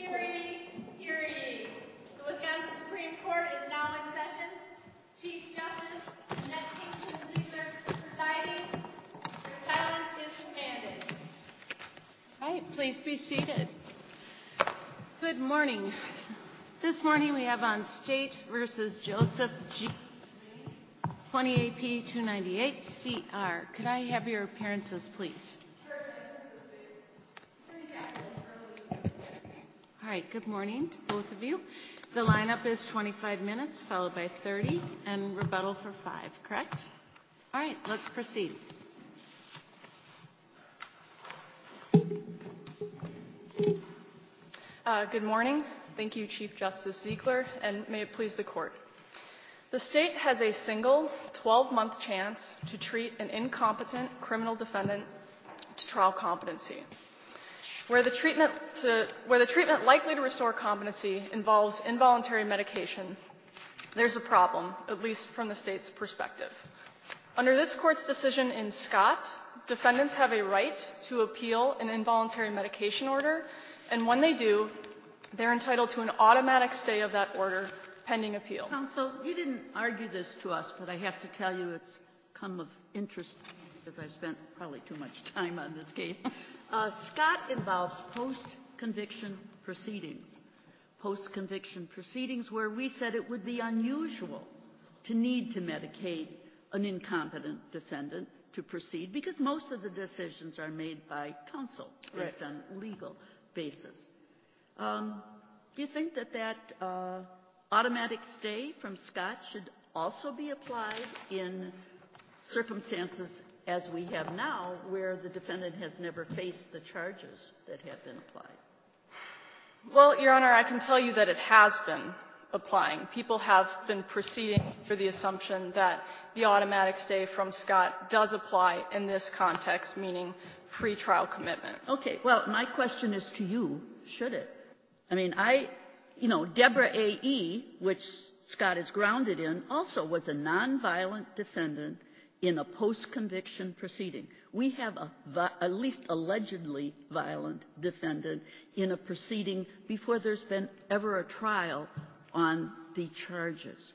Hear ye, hear ye. The Wisconsin Supreme Court is now in session. Chief Justice Annette Kingston Ziegler presiding. Your silence is commanded. All right, please be seated. Good morning. This morning we have on State versus Joseph G. 20 AP 298 CR. Could I have your appearances, please? All right, good morning to both of you. The lineup is 25 minutes, followed by 30, and rebuttal for 5, correct? All right, let's proceed. Good morning. Thank you, Chief Justice Ziegler, and may it please the Court. The state has a single 12-month chance to treat an incompetent criminal defendant to trial competency. Where the treatment likely to restore competency involves involuntary medication, there's a problem, at least from the state's perspective. Under this Court's decision in Scott, defendants have a right to appeal an involuntary medication order, and when they do, they're entitled to an automatic stay of that order pending appeal. Counsel, you didn't argue this to us, but I have to tell you it's come of interest because I've spent probably too much time on this case. Scott involves post-conviction proceedings. Post-conviction proceedings where we said it would be unusual to need to medicate an incompetent defendant to proceed because most of the decisions are made by counsel based on legal basis. Do you think that automatic stay from Scott should also be applied in circumstances as we have now where the defendant has never faced the charges that have been applied? Well, Your Honor, I can tell you that it has been applying. People have been proceeding for the assumption that the automatic stay from Scott does apply in this context, meaning pretrial commitment. Okay, well, my question is to you, should it? I mean, Deborah A.E., which Scott is grounded in, also was a nonviolent defendant in a post-conviction proceeding. We have at least allegedly violent defendant in a proceeding before there's been ever a trial on the charges.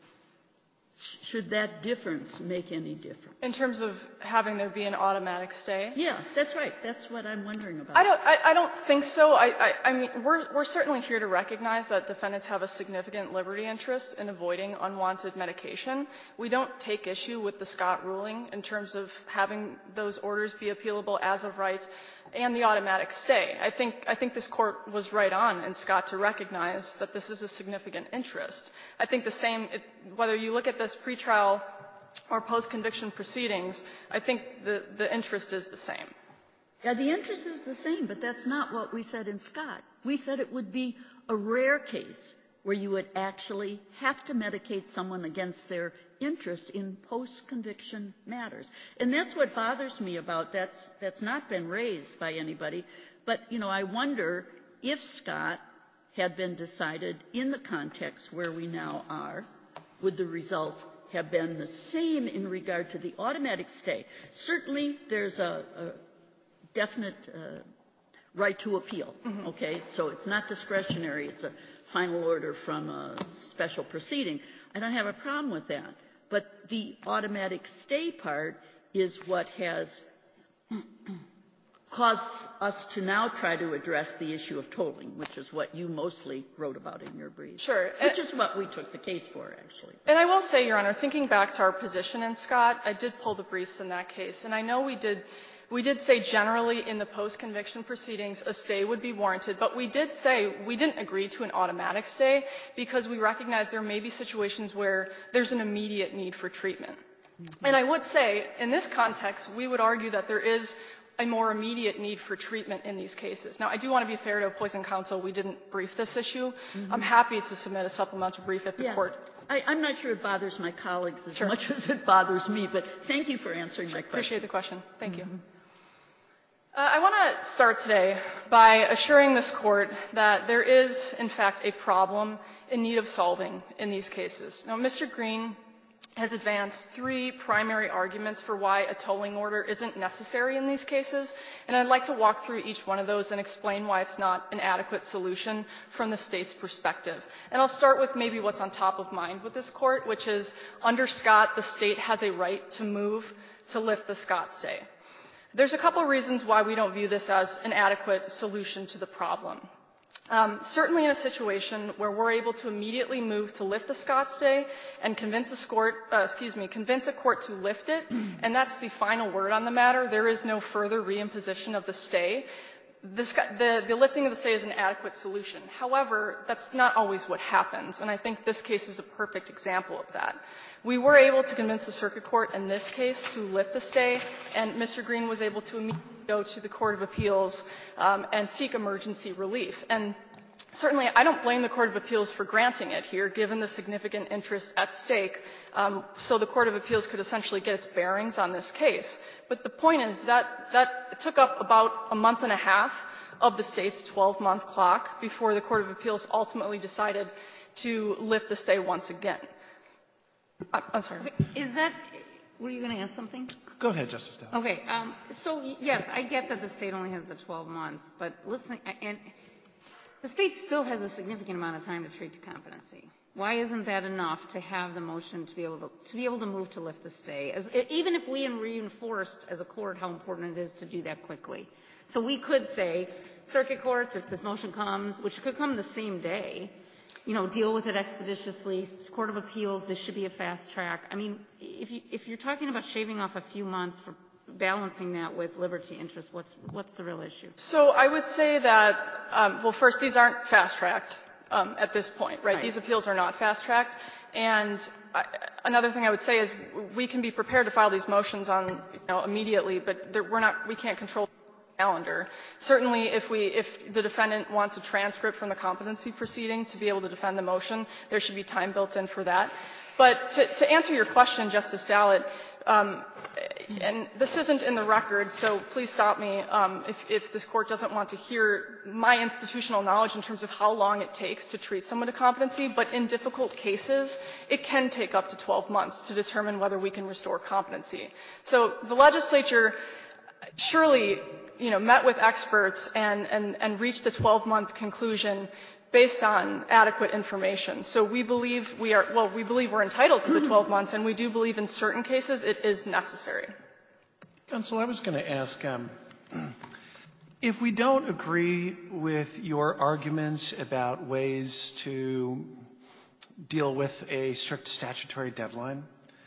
Should that difference make any difference? In terms of having there be an automatic stay? Yeah, that's right. That's what I'm wondering about. I don't think so. I mean, we're certainly here to recognize that defendants have a significant liberty interest in avoiding unwanted medication. We don't take issue with the Scott ruling in terms of having those orders be appealable as of right and the automatic stay. I think this Court was right on in Scott to recognize that this is a significant interest. I think the same, whether you look at this pretrial or post-conviction proceedings, I think the interest is the same. Yeah, the interest is the same, but that's not what we said in Scott. We said it would be a rare case where you would actually have to medicate someone against their interest in post-conviction matters. And that's what bothers me about that's not been raised by anybody. But, I wonder if Scott had been decided in the context where we now are, would the result have been the same in regard to the automatic stay? Certainly, there's a definite right to appeal, okay? So it's not discretionary. It's a final order from a special proceeding. I don't have a problem with that. But the automatic stay part is what has caused us to now try to address the issue of tolling, which is what you mostly wrote about in your brief. Sure. Which is what we took the case for, actually. And I will say, Your Honor, thinking back to our position in Scott, I did pull the briefs in that case. And I know we did say generally in the post-conviction proceedings a stay would be warranted, but we did say we didn't agree to an automatic stay because we recognize there may be situations where there's an immediate need for treatment. And I would say, in this context, we would argue that there is a more immediate need for treatment in these cases. Now, I do want to be fair to opposing counsel. We didn't brief this issue. I'm happy to submit a supplemental brief if the Court... I'm not sure it bothers my colleagues as much as it bothers me, but thank you for answering my question. Appreciate the question. Thank you. I want to start today by assuring this Court that there is, in fact, a problem in need of solving in these cases. Now, Mr. Green has advanced three primary arguments for why a tolling order isn't necessary in these cases, and I'd like to walk through each one of those and explain why it's not an adequate solution from the state's perspective. And I'll start with maybe what's on top of mind with this court, which is under Scott, the state has a right to move to lift the Scott stay. There's a couple reasons why we don't view this as an adequate solution to the problem. Certainly in a situation where we're able to immediately move to lift the Scott stay and convince a court to lift it, and that's the final word on the matter, there is no further reimposition of the stay. The lifting of the stay is an adequate solution. However, that's not always what happens, and I think this case is a perfect example of that. We were able to convince the circuit court in this case to lift the stay, and Mr. Green was able to immediately go to the Court of Appeals and seek emergency relief. And certainly, I don't blame the Court of Appeals for granting it here, given the significant interest at stake, so the Court of Appeals could essentially get its bearings on this case. But the point is that took up about a month and a half of the state's 12-month clock before the Court of Appeals ultimately decided to lift the stay once again. I'm sorry. Were you going to ask something? Go ahead, Justice Dowd. Okay. So, yes, I get that the state only has the 12 months, but listen, and the state still has a significant amount of time to treat to competency. Why isn't that enough to have the motion to be able to move to lift the stay? Even if we reinforced as a court how important it is to do that quickly. So we could say, circuit courts, if this motion comes, which could come the same day, deal with it expeditiously. Court of Appeals, this should be a fast track. I mean, if you're talking about shaving off a few months for balancing that with liberty interest, what's the real issue? So I would say that, well, first, these aren't fast-tracked at this point, right? These appeals are not fast-tracked. And another thing I would say is we can be prepared to file these motions on, immediately, but we can't control the calendar. Certainly, if the defendant wants a transcript from the competency proceeding to be able to defend the motion, there should be time built in for that. But to answer your question, Justice Dallett, and this isn't in the record, so please stop me if this court doesn't want to hear my institutional knowledge in terms of how long it takes to treat someone to competency, but in difficult cases, it can take up to 12 months to determine whether we can restore competency. So the legislature surely, met with experts and reached the 12-month conclusion based on adequate information. So we believe we're entitled to the 12 months, and we do believe in certain cases it is necessary. Counsel, I was going to ask, if we don't agree with your arguments about ways to deal with a strict statutory deadline,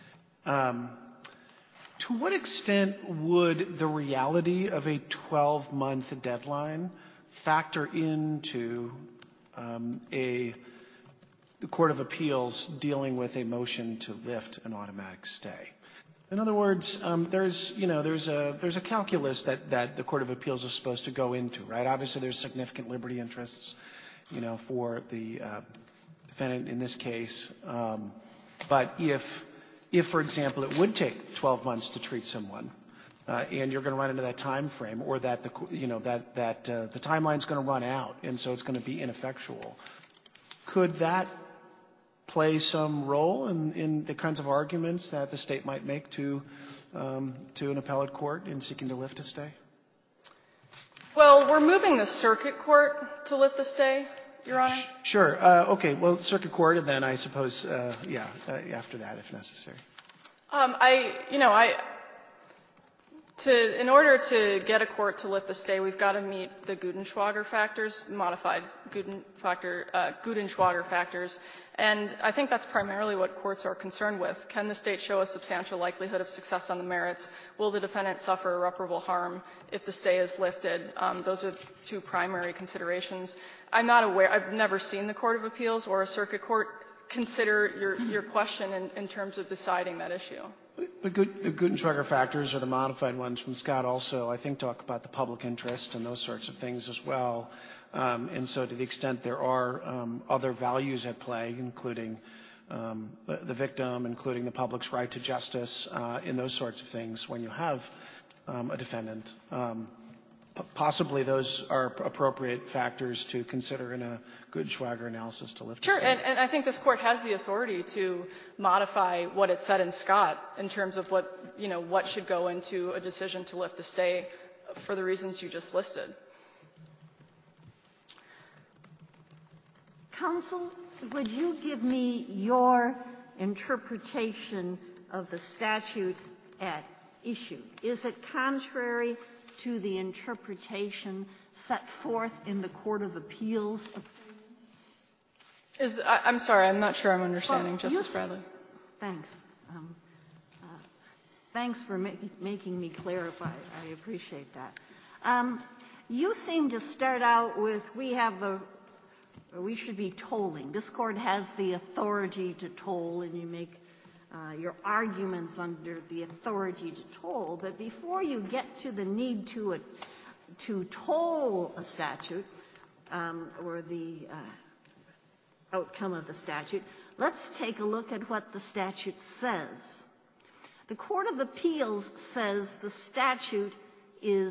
to what extent would the reality of a 12-month deadline factor into the Court of Appeals dealing with a motion to lift an automatic stay? In other words, there's a calculus that the Court of Appeals is supposed to go into, right? Obviously, there's significant liberty interests, for the defendant in this case. But if, for example, it would take 12 months to treat someone, and you're going to run into that time frame, or that the timeline's going to run out, and so it's going to be ineffectual, could that play some role in the kinds of arguments that the state might make to an appellate court in seeking to lift a stay? Well, we're moving the circuit court to lift the stay, Your Honor. Sure. Okay. Well, circuit court, and then I suppose, after that, if necessary. In order to get a court to lift the stay, we've got to meet the Gudenschwager factors, modified Gudenschwager factors, and I think that's primarily what courts are concerned with. Can the state show a substantial likelihood of success on the merits? Will the defendant suffer irreparable harm if the stay is lifted? Those are two primary considerations. I'm not aware. I've never seen the Court of Appeals or a circuit court consider your question in terms of deciding that issue. The Gudenschwager factors, or the modified ones from Scott, also, I think, talk about the public interest and those sorts of things as well. And so to the extent there are other values at play, including the victim, including the public's right to justice, in those sorts of things, when you have a defendant possibly those are appropriate factors to consider in a good Schwager analysis to lift. Sure, and I think this court has the authority to modify what it said in Scott in terms of what should go into a decision to lift the stay for the reasons you just listed. Counsel, would you give me your interpretation of the statute at issue? Is it contrary to the interpretation set forth in the Court of Appeals? I'm sorry, I'm not sure I'm understanding, Justice Bradley. Thanks. Thanks for making me clarify. I appreciate that. You seem to start out with, we should be tolling. This court has the authority to toll, and you make your arguments under the authority to toll. But before you get to the need to toll a statute or the outcome of the statute, let's take a look at what the statute says. The Court of Appeals says the statute is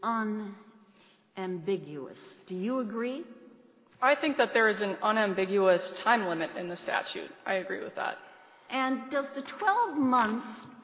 unambiguous. Do you agree? I think that there is an unambiguous time limit in the statute. I agree with that. And does the 12 months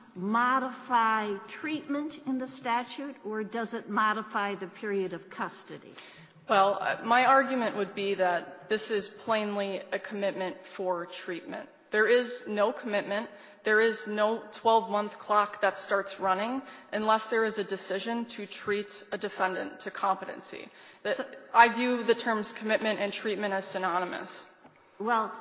modify treatment in the statute, or does it modify the period of custody? Well, my argument would be that this is plainly a commitment for treatment. There is no commitment. There is no 12-month clock that starts running unless there is a decision to treat a defendant to competency. I view the terms commitment and treatment as synonymous. Well,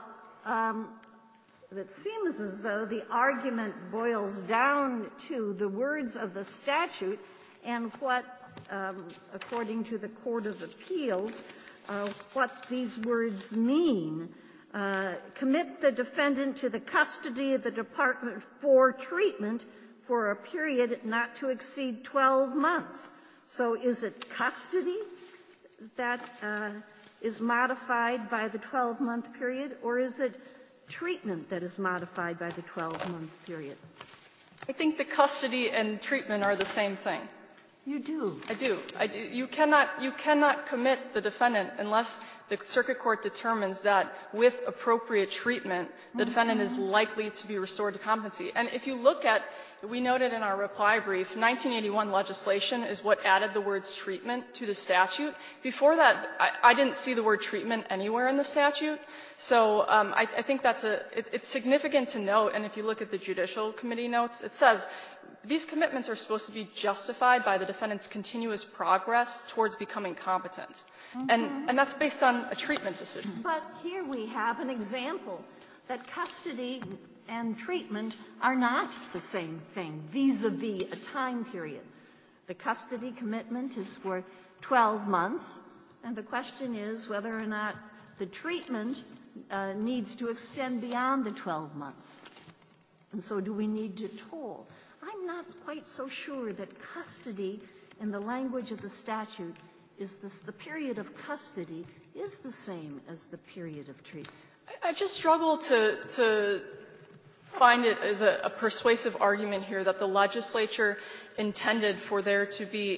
it seems as though the argument boils down to the words of the statute and what, according to the Court of Appeals, what these words mean. Commit the defendant to the custody of the department for treatment for a period not to exceed 12 months. So is it custody that is modified by the 12-month period, or is it treatment that is modified by the 12-month period? I think the custody and treatment are the same thing. You do? I do. You cannot commit the defendant unless the circuit court determines that with appropriate treatment, the defendant is likely to be restored to competency. And if you look at, we noted in our reply brief, 1981 legislation is what added the words treatment to the statute. Before that, I didn't see the word treatment anywhere in the statute. So I think it's significant to note, and if you look at the Judicial Committee notes, it says these commitments are supposed to be justified by the defendant's continuous progress towards becoming competent. And that's based on a treatment decision. But here we have an example that custody and treatment are not the same thing vis-a-vis a time period. The custody commitment is for 12 months, and the question is whether or not the treatment needs to extend beyond the 12 months. And so do we need to toll? I'm not quite so sure that custody, in the language of the statute, the period of custody is the same as the period of treatment. I just struggle to find it as a persuasive argument here that the legislature intended for there to be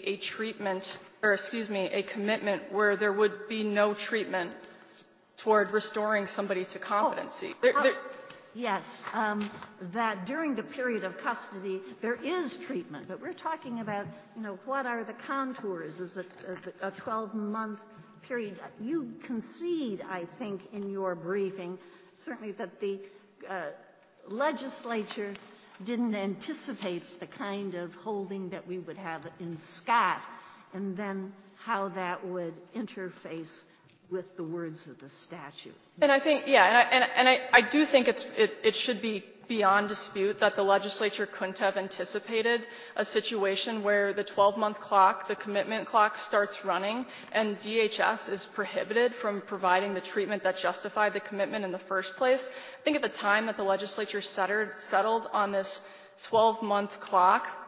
a commitment where there would be no treatment toward restoring somebody to competency. Yes, that during the period of custody there is treatment, but we're talking about, what are the contours? Is it a 12-month period? You concede, I think, in your briefing, certainly that the legislature didn't anticipate the kind of holding that we would have in Scott, and then how that would interface with the words of the statute. And I think, I do think it should be beyond dispute that the legislature couldn't have anticipated a situation where the 12-month clock, the commitment clock, starts running, and DHS is prohibited from providing the treatment that justified the commitment in the first place. I think at the time that the legislature settled on this 12-month clock,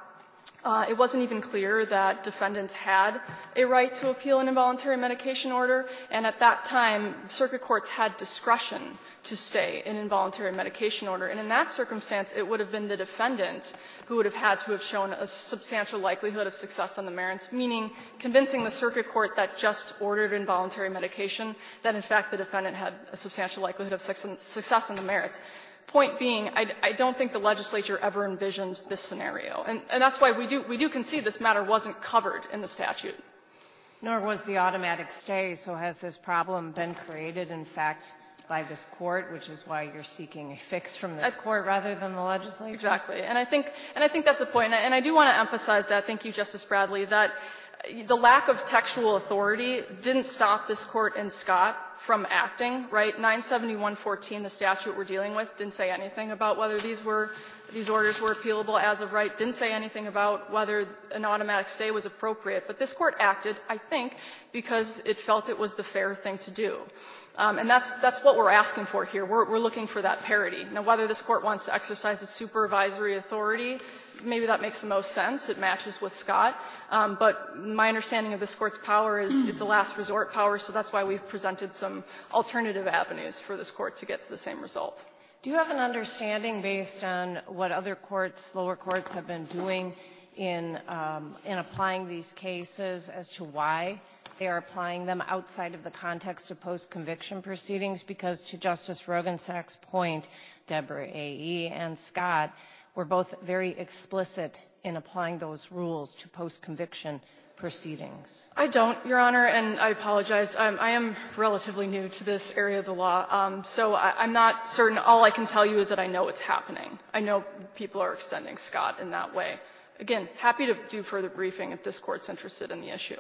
It wasn't even clear that defendants had a right to appeal an involuntary medication order, and at that time, circuit courts had discretion to stay an involuntary medication order. And in that circumstance, it would have been the defendant who would have had to have shown a substantial likelihood of success on the merits, meaning convincing the circuit court that just ordered involuntary medication that, in fact, the defendant had a substantial likelihood of success on the merits. Point being, I don't think the legislature ever envisioned this scenario. And that's why we do concede this matter wasn't covered in the statute. Nor was the automatic stay. So has this problem been created, in fact, by this court, which is why you're seeking a fix from this court rather than the legislature? Exactly. And I think that's a point. And I do want to emphasize that, thank you, Justice Bradley, that the lack of textual authority didn't stop this court in Scott from acting, right? 971.14, the statute we're dealing with, didn't say anything about whether these orders were appealable as of right, didn't say anything about whether an automatic stay was appropriate. But this court acted, I think, because it felt it was the fair thing to do. And that's what we're asking for here. We're looking for that parity. Now, whether this court wants to exercise its supervisory authority, maybe that makes the most sense. It matches with Scott. But my understanding of this court's power is it's a last resort power, so that's why we've presented some alternative avenues for this court to get to the same result. Do you have an understanding, based on what other courts, lower courts, have been doing in applying these cases, as to why they are applying them outside of the context of post-conviction proceedings? Because to Justice Rogensack's point, Deborah A.E. and Scott were both very explicit in applying those rules to post-conviction proceedings. I don't, Your Honor, and I apologize. I am relatively new to this area of the law, so I'm not certain. All I can tell you is that I know it's happening. I know people are extending Scott in that way. Again, happy to do further briefing if this court's interested in the issue.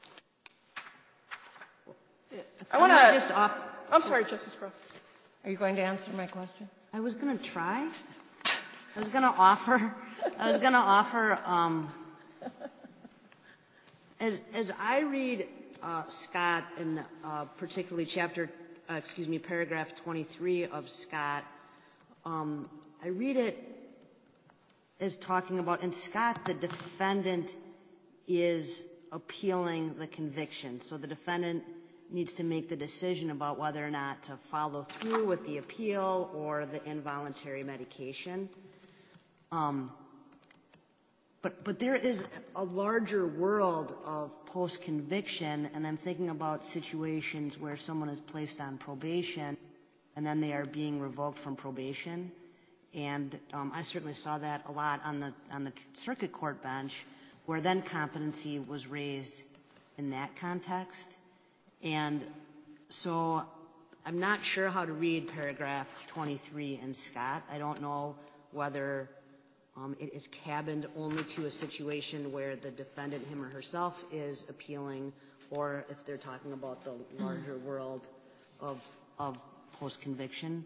I'm sorry, Justice Crowe. Are you going to answer my question? I was going to try. I was going to offer, as I read Scott, and particularly paragraph 23 of Scott, I read it as talking about, in Scott, the defendant is appealing the conviction. So the defendant needs to make the decision about whether or not to follow through with the appeal or the involuntary medication. But there is a larger world of post-conviction, and I'm thinking about situations where someone is placed on probation and then they are being revoked from probation. And I certainly saw that a lot on the circuit court bench, where then competency was raised in that context. And so I'm not sure how to read paragraph 23 in Scott. I don't know whether it is cabined only to a situation where the defendant, him or herself, is appealing, or if they're talking about the larger world of post-conviction.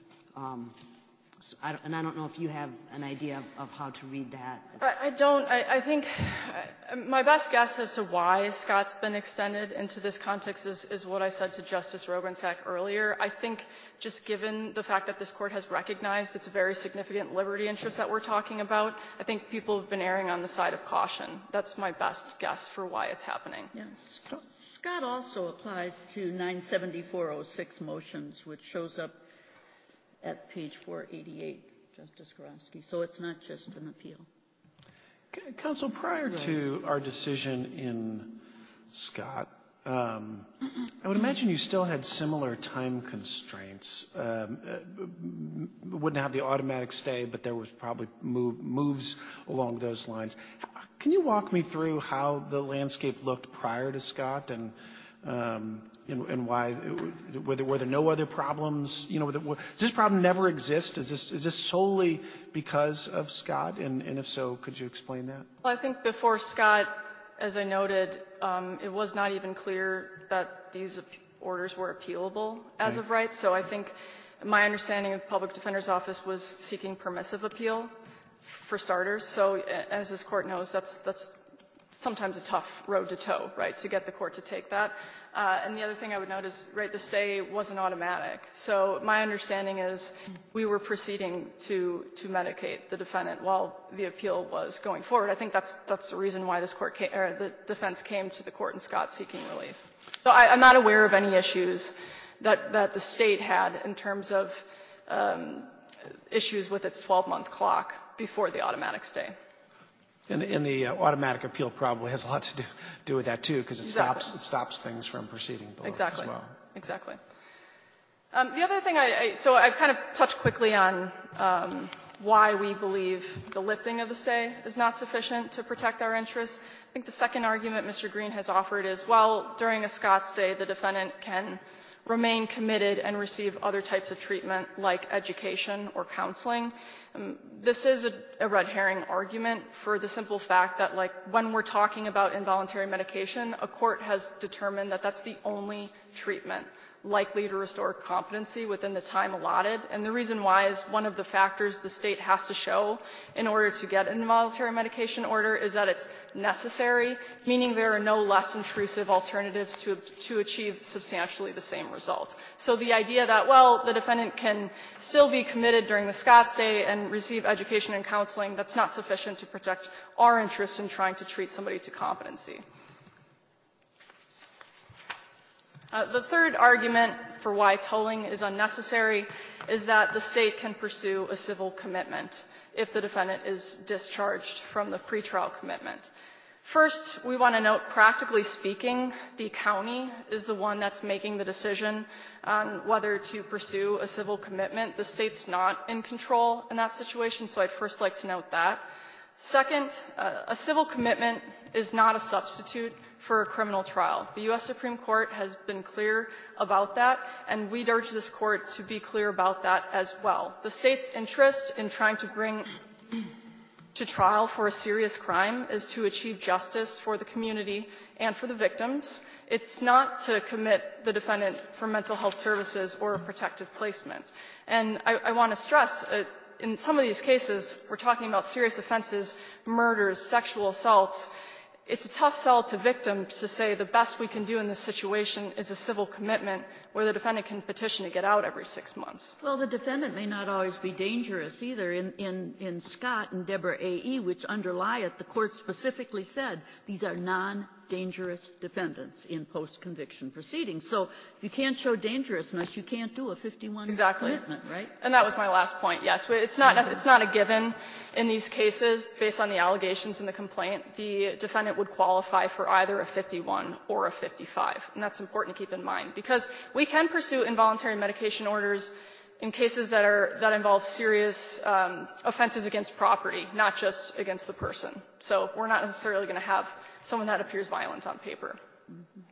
I don't know if you have an idea of how to read that. I don't. I think my best guess as to why Scott's been extended into this context is what I said to Justice Rogensack earlier. I think just given the fact that this court has recognized it's a very significant liberty interest that we're talking about, I think people have been erring on the side of caution. That's my best guess for why it's happening. Yes. Scott also applies to 97406 motions, which shows up at page 488, Justice Karofsky. So it's not just an appeal. Counsel, prior to our decision in Scott, I would imagine you still had similar time constraints. Wouldn't have the automatic stay, but there was probably moves along those lines. Can you walk me through how the landscape looked prior to Scott, and why were there no other problems? Does this problem never exist? Is this solely because of Scott? And if so, could you explain that? Well, I think before Scott, as I noted, it was not even clear that these orders were appealable as of right. So I think my understanding of the Public Defender's Office was seeking permissive appeal for starters. So as this court knows, that's sometimes a tough road to toe, right, to get the court to take that. And the other thing I would note is, right, the stay wasn't automatic. So my understanding is we were proceeding to medicate the defendant while the appeal was going forward. I think that's the reason why this court the defense came to the court in Scott seeking relief. So I'm not aware of any issues that the state had in terms of issues with its 12-month clock before the automatic stay. And the automatic appeal probably has a lot to do with that too, because it stops things from proceeding below as well. Exactly. The other thing so I've kind of touched quickly on why we believe the lifting of the stay is not sufficient to protect our interests. I think the second argument Mr. Green has offered is, well, during a Scott stay, the defendant can remain committed and receive other types of treatment like education or counseling. This is a red herring argument for the simple fact that, like, when we're talking about involuntary medication, a court has determined that that's the only treatment likely to restore competency within the time allotted. And the reason why is one of the factors the state has to show in order to get an involuntary medication order is that it's necessary, meaning there are no less intrusive alternatives to achieve substantially the same result. So the idea that, well, the defendant can still be committed during the Scott stay and receive education and counseling, that's not sufficient to protect our interest in trying to treat somebody to competency. The third argument for why tolling is unnecessary is that the state can pursue a civil commitment if the defendant is discharged from the pretrial commitment. First, we want to note, practically speaking, the county is the one that's making the decision on whether to pursue a civil commitment. The state's not in control in that situation, so I'd first like to note that. Second, a civil commitment is not a substitute for a criminal trial. The U.S. Supreme Court has been clear about that, and we'd urge this court to be clear about that as well. The state's interest in trying to bring to trial for a serious crime is to achieve justice for the community and for the victims. It's not to commit the defendant for mental health services or a protective placement. And I want to stress, in some of these cases, we're talking about serious offenses, murders, sexual assaults. It's a tough sell to victims to say the best we can do in this situation is a civil commitment where the defendant can petition to get out every 6 months. Well, the defendant may not always be dangerous either. In Scott and Deborah A.E., which underlie it, the court specifically said these are non-dangerous defendants in post-conviction proceedings. So you can't show dangerousness. You can't do a 51 commitment, right? And that was my last point, yes. It's not a given in these cases based on the allegations in the complaint. The defendant would qualify for either a 51 or a 55. And that's important to keep in mind because we can pursue involuntary medication orders in cases that involve serious offenses against property, not just against the person. So we're not necessarily going to have someone that appears violent on paper. Mm-hmm.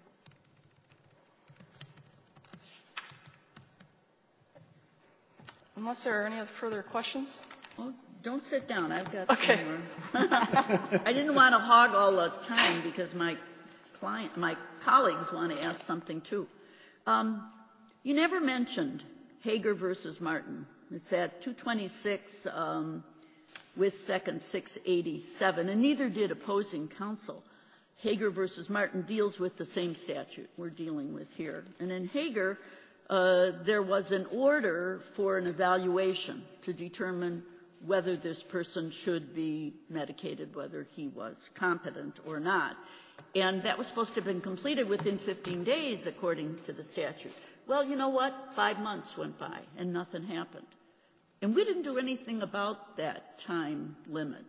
Unless there are any further questions? Well, don't sit down. I've got some more. I didn't want to hog all the time because my colleagues want to ask something too. You never mentioned Hager versus Martin. It's at 226 with second 687, and neither did opposing counsel. Hager versus Martin deals with the same statute we're dealing with here. And in Hager, there was an order for an evaluation to determine whether this person should be medicated, whether he was competent or not. And that was supposed to have been completed within 15 days, according to the statute. Well, you know what? 5 months went by, and nothing happened. And we didn't do anything about that time limit.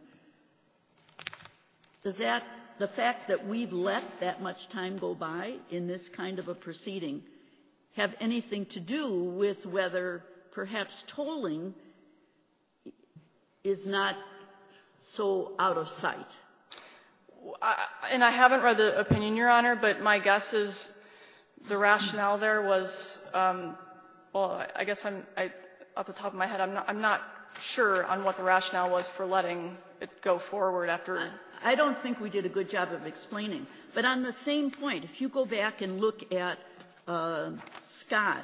Does the fact that we've let that much time go by in this kind of a proceeding have anything to do with whether perhaps tolling is not so out of sight? And I haven't read the opinion, Your Honor, but my guess is the rationale there was, well, I guess off the top of my head, I'm not sure on what the rationale was for letting it go forward after. I don't think we did a good job of explaining. But on the same point, if you go back and look at Scott,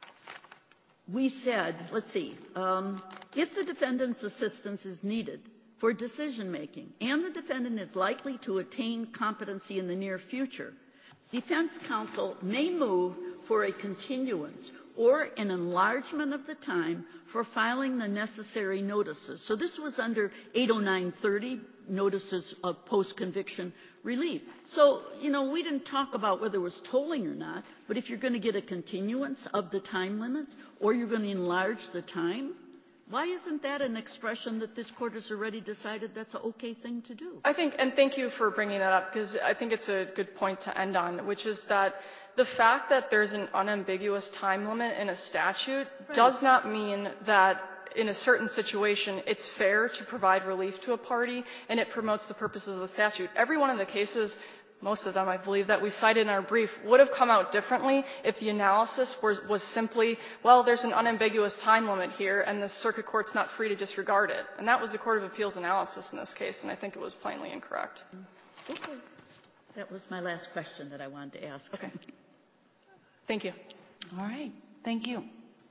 we said, let's see, if the defendant's assistance is needed for decision-making, and the defendant is likely to attain competency in the near future, defense counsel may move for a continuance or an enlargement of the time for filing the necessary notices. So this was under 80930, notices of post-conviction relief. So, we didn't talk about whether it was tolling or not, but if you're going to get a continuance of the time limits or you're going to enlarge the time, why isn't that an expression that this court has already decided that's an okay thing to do? I think, and thank you for bringing that up, because I think it's a good point to end on, which is that the fact that there's an unambiguous time limit in a statute does not mean that in a certain situation it's fair to provide relief to a party and it promotes the purposes of the statute. Every one of the cases, most of them I believe, that we cited in our brief would have come out differently if the analysis was simply, well, there's an unambiguous time limit here and the circuit court's not free to disregard it. And that was the Court of Appeals analysis in this case, and I think it was plainly incorrect. Okay. That was my last question that I wanted to ask. Okay. Thank you. All right. Thank you.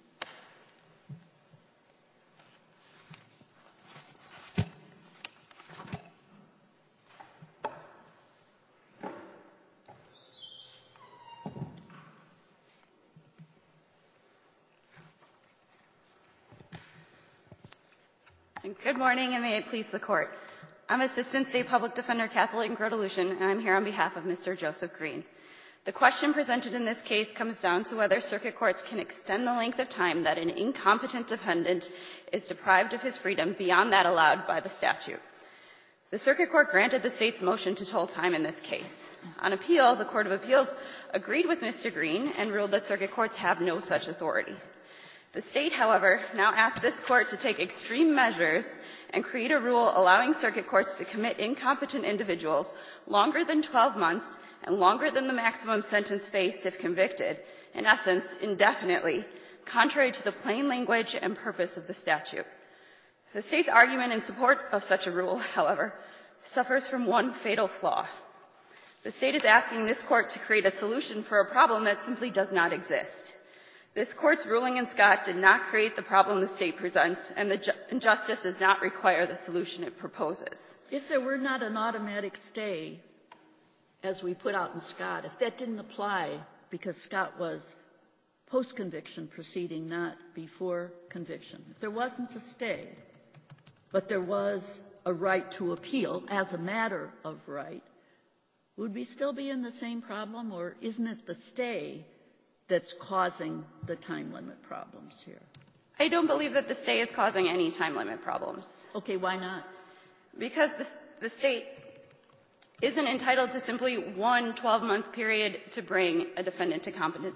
Good morning, and may it please the Court. I'm Assistant State Public Defender Kathleen Grotelution, and I'm here on behalf of Mr. Joseph Green. The question presented in this case comes down to whether circuit courts can extend the length of time that an incompetent defendant is deprived of his freedom beyond that allowed by the statute. The circuit court granted the state's motion to toll time in this case. On appeal, the Court of Appeals agreed with Mr. Green and ruled that circuit courts have no such authority. The state, however, now asks this court to take extreme measures and create a rule allowing circuit courts to commit incompetent individuals longer than 12 months and longer than the maximum sentence faced if convicted, in essence, indefinitely, contrary to the plain language and purpose of the statute. The state's argument in support of such a rule, however, suffers from one fatal flaw. The state is asking this court to create a solution for a problem that simply does not exist. This court's ruling in Scott did not create the problem the state presents, and the injustice does not require the solution it proposes. If there were not an automatic stay, as we put out in Scott, if that didn't apply because Scott was post-conviction proceeding, not before conviction, if there wasn't a stay, but there was a right to appeal as a matter of right, would we still be in the same problem, or isn't it the stay that's causing the time limit problems here? I don't believe that the stay is causing any time limit problems. Okay, why not? Because the state isn't entitled to simply one 12-month period to bring a defendant to competency.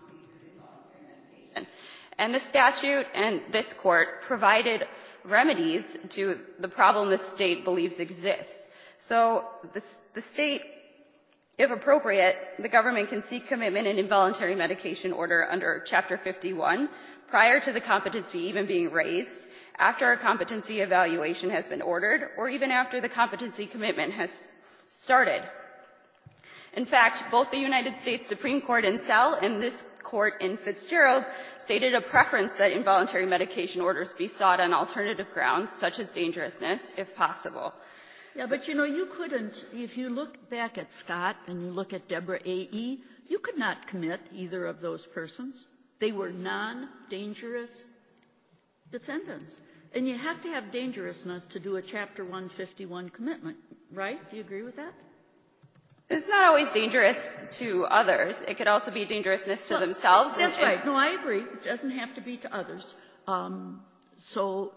And the statute and this court provided remedies to the problem the state believes exists. So the state, if appropriate, the government can seek commitment and involuntary medication order under Chapter 51 prior to the competency even being raised, after a competency evaluation has been ordered, or even after the competency commitment has started. In fact, both the United States Supreme Court in Sell and this court in Fitzgerald stated a preference that involuntary medication orders be sought on alternative grounds, such as dangerousness, if possible. Yeah, but you couldn't, if you look back at Scott and you look at Deborah A.E., you could not commit either of those persons. They were non-dangerous defendants. And you have to have dangerousness to do a Chapter 151 commitment, right? Do you agree with that? It's not always dangerous to others. It could also be dangerousness to themselves. That's right. No, I agree. It doesn't have to be to others. So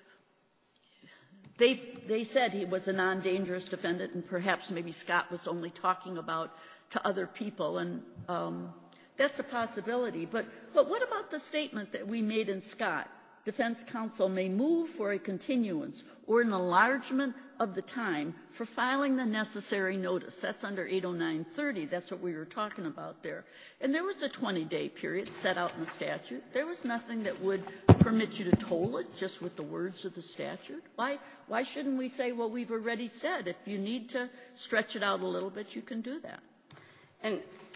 they said he was a non-dangerous defendant, and perhaps maybe Scott was only talking about to other people, and that's a possibility. But what about the statement that we made in Scott? Defense counsel may move for a continuance or an enlargement of the time for filing the necessary notice. That's under 80930. That's what we were talking about there. And there was a 20-day period set out in the statute. There was nothing that would permit you to toll it just with the words of the statute. Why shouldn't we say, well, we've already said if you need to stretch it out a little bit, you can do that? And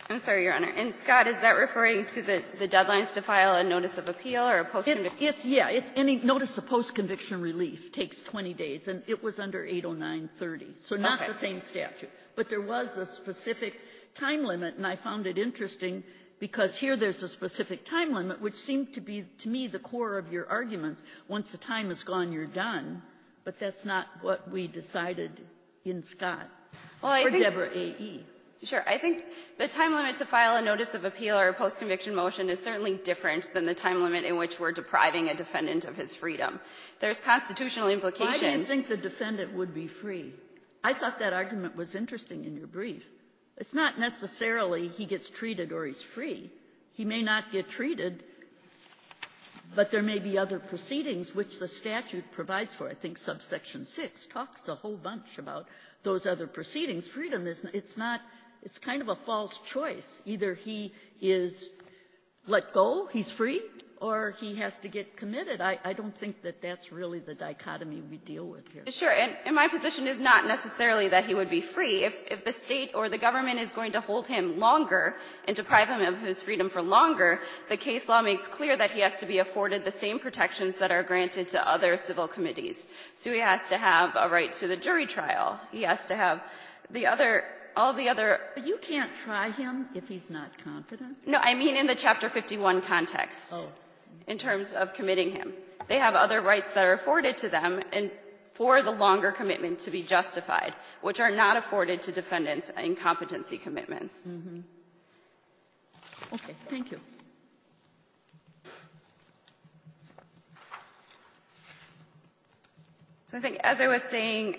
I'm sorry, Your Honor. And Scott, is that referring to the deadlines to file a notice of appeal or a post-conviction? Any notice of post-conviction relief takes 20 days, and it was under 80930. So not the same statute. But there was a specific time limit, and I found it interesting because here there's a specific time limit, which seemed to be, to me, the core of your arguments. Once the time is gone, you're done. But that's not what we decided in Scott or Deborah A.E. Sure. I think the time limit to file a notice of appeal or a post-conviction motion is certainly different than the time limit in which we're depriving a defendant of his freedom. There's constitutional implications. Why do you think the defendant would be free? I thought that argument was interesting in your brief. It's not necessarily he gets treated or he's free. He may not get treated, but there may be other proceedings which the statute provides for. I think subsection 6 talks a whole bunch about those other proceedings. Freedom is, it's kind of a false choice. Either he is let go, he's free, or he has to get committed. I don't think that that's really the dichotomy we deal with here. Sure, and my position is not necessarily that he would be free. If the state or the government is going to hold him longer and deprive him of his freedom for longer, the case law makes clear that he has to be afforded the same protections that are granted to other civil committees. So he has to have a right to the jury trial. He has to have all the other... But you can't try him if he's not competent? No, I mean in the Chapter 51 context. Oh. In terms of committing him. They have other rights that are afforded to them and for the longer commitment to be justified, which are not afforded to defendants in competency commitments. Mm-hmm. Okay, thank you. So I think, as I was saying,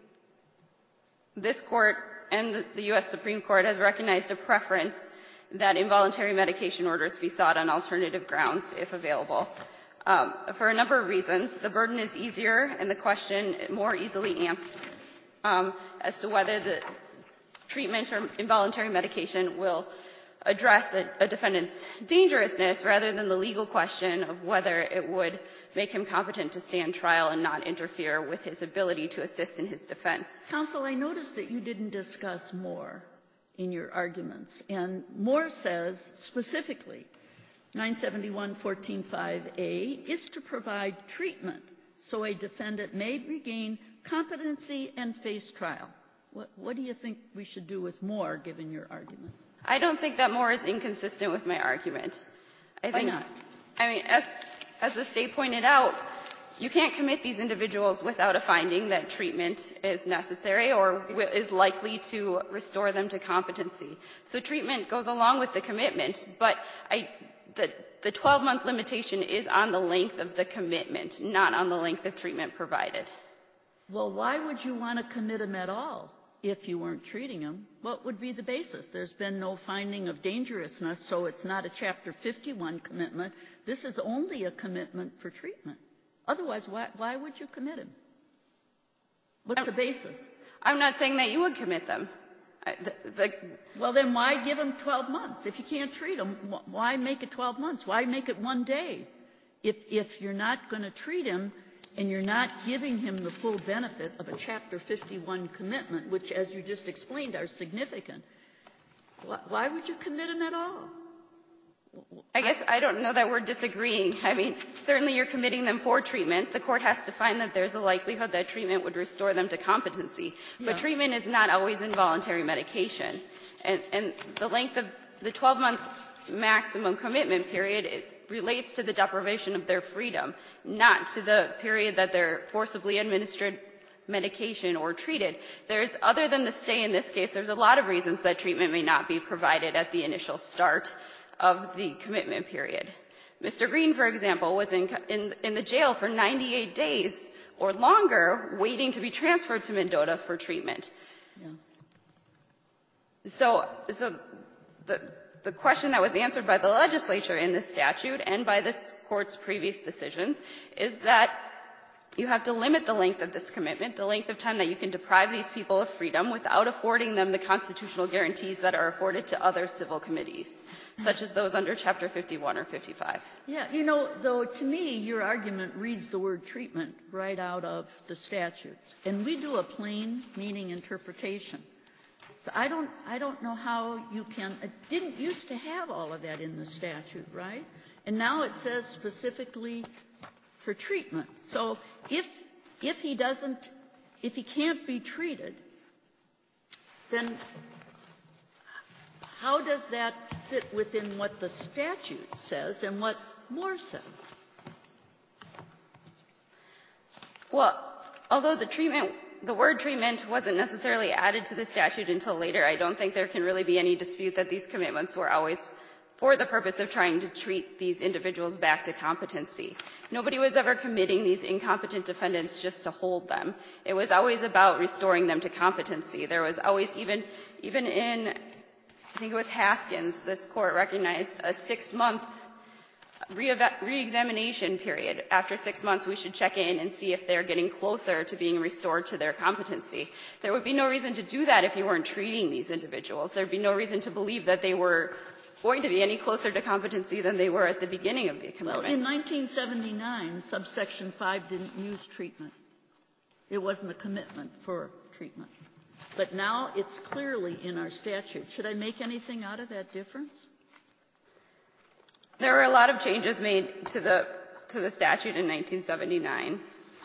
this court and the U.S. Supreme Court has recognized a preference that involuntary medication orders be sought on alternative grounds if available. For a number of reasons, the burden is easier and the question more easily answered as to whether the treatment or involuntary medication will address a defendant's dangerousness rather than the legal question of whether it would make him competent to stand trial and not interfere with his ability to assist in his defense. Counsel, I noticed that you didn't discuss Moore in your arguments. And Moore says specifically, 971-14-5A is to provide treatment so a defendant may regain competency and face trial. What do you think we should do with Moore, given your argument? I don't think that Moore is inconsistent with my argument. Why not? I mean, as the state pointed out, you can't commit these individuals without a finding that treatment is necessary or is likely to restore them to competency. So treatment goes along with the commitment, but the 12-month limitation is on the length of the commitment, not on the length of treatment provided. Well, why would you want to commit him at all if you weren't treating him? What would be the basis? There's been no finding of dangerousness, so it's not a Chapter 51 commitment. This is only a commitment for treatment. Otherwise, why would you commit him? What's the basis? I'm not saying that you would commit them. Well, then why give him 12 months? If you can't treat him, why make it 12 months? Why make it one day? If you're not going to treat him and you're not giving him the full benefit of a Chapter 51 commitment, which, as you just explained, are significant, why would you commit him at all? I guess I don't know that we're disagreeing. I mean, certainly you're committing them for treatment. The court has to find that there's a likelihood that treatment would restore them to competency. Yeah. But treatment is not always involuntary medication. And the length of the 12-month maximum commitment period, it relates to the deprivation of their freedom, not to the period that they're forcibly administered medication or treated. Other than the stay in this case, there's a lot of reasons that treatment may not be provided at the initial start of the commitment period. Mr. Green, for example, was in the jail for 98 days or longer waiting to be transferred to Mendota for treatment. Yeah. So the question that was answered by the legislature in this statute and by this court's previous decisions is that you have to limit the length of this commitment, the length of time that you can deprive these people of freedom without affording them the constitutional guarantees that are afforded to other civil committees, such as those under Chapter 51 or 55. Yeah, though, to me, your argument reads the word treatment right out of the statutes. And we do a plain meaning interpretation. So I don't know how you can, it didn't used to have all of that in the statute, right? And now it says specifically for treatment. So if he can't be treated, then how does that fit within what the statute says and what Moore says? Well, although the word treatment wasn't necessarily added to the statute until later, I don't think there can really be any dispute that these commitments were always for the purpose of trying to treat these individuals back to competency. Nobody was ever committing these incompetent defendants just to hold them. It was always about restoring them to competency. There was always, even in, I think it was Haskins, this court recognized a 6-month re-examination period. After 6 months, we should check in and see if they're getting closer to being restored to their competency. There would be no reason to do that if you weren't treating these individuals. There'd be no reason to believe that they were going to be any closer to competency than they were at the beginning of the commitment. Well, in 1979, subsection 5 didn't use treatment. It wasn't a commitment for treatment. But now it's clearly in our statute. Should I make anything out of that difference? There were a lot of changes made to the statute in 1979.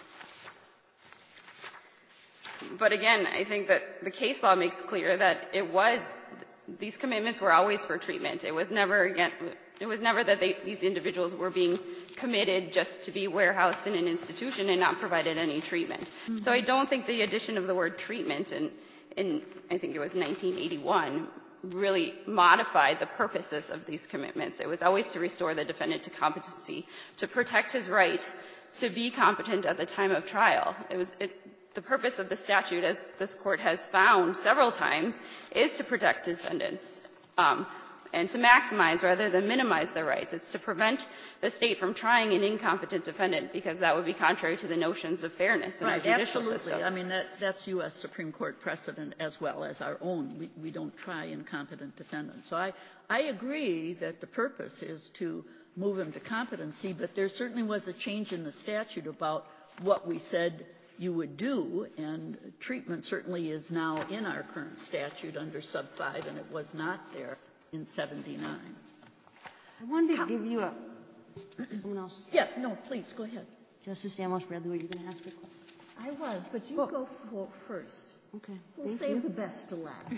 But again, I think that the case law makes clear that these commitments were always for treatment. It was never that these individuals were being committed just to be warehoused in an institution and not provided any treatment. Mm-hmm. So I don't think the addition of the word treatment in I think it was 1981 really modified the purposes of these commitments. It was always to restore the defendant to competency, to protect his right to be competent at the time of trial. The purpose of the statute, as this court has found several times, is to protect defendants and to maximize rather than minimize their rights. It's to prevent the state from trying an incompetent defendant, because that would be contrary to the notions of fairness in our judicial absolutely. system. I mean, that's U.S. Supreme Court precedent as well as our own. We don't try incompetent defendants. So I agree that the purpose is to move him to competency, but there certainly was a change in the statute about what we said you would do, and treatment certainly is now in our current statute under sub 5, and it was not there in 79. I wanted to give you a... Someone else? Yeah, no, please, go ahead. Justice Amos Bradley, were you going to ask a question? I was, but you go first. Okay. We'll save the best to last.